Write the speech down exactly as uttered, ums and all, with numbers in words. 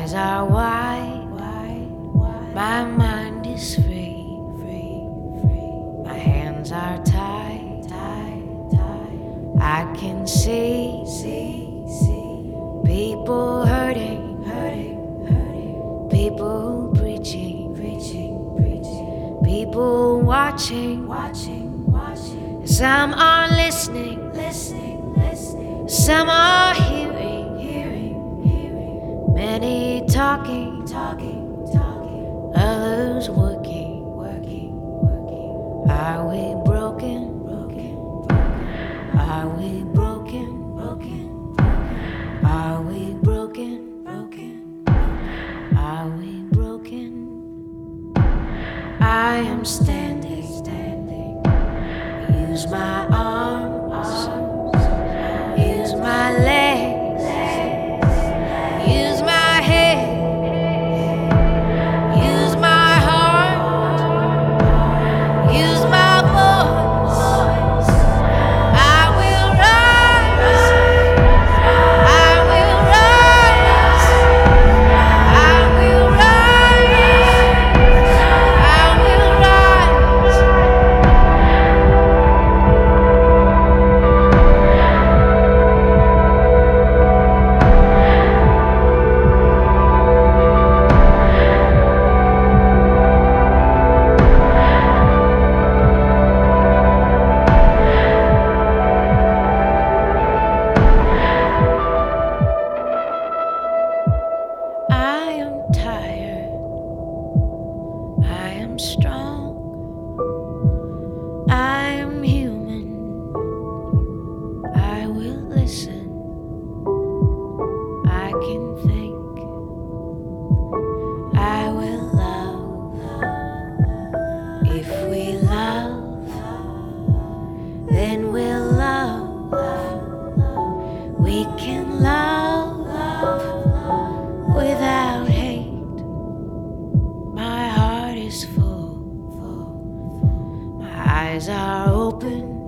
eyes are wide, wide, wide. My mind is free, free, free. My hands are tied, tied, tied. I can see, see, see. People hurting, hurting, hurting. People preaching, preaching, preaching. People watching, watching, watching. Some are listening, listening, listening. Some are hearing, hearing, hearing. Many talking, talking, talking. Others working, working, working. Are we broken, broken, broken? Are we broken, broken, broken? Are we broken, broken, broken? Are we broken? I am standing, standing. Use my arms, use my legs, use my head, use my heart, use my voice. I will rise, I will rise, I will rise, I will rise. I am tired, I am strong, I am human, I will listen, I can think, I will love. If we love, then we'll love. We can love without hate. My heart is full, my eyes are open.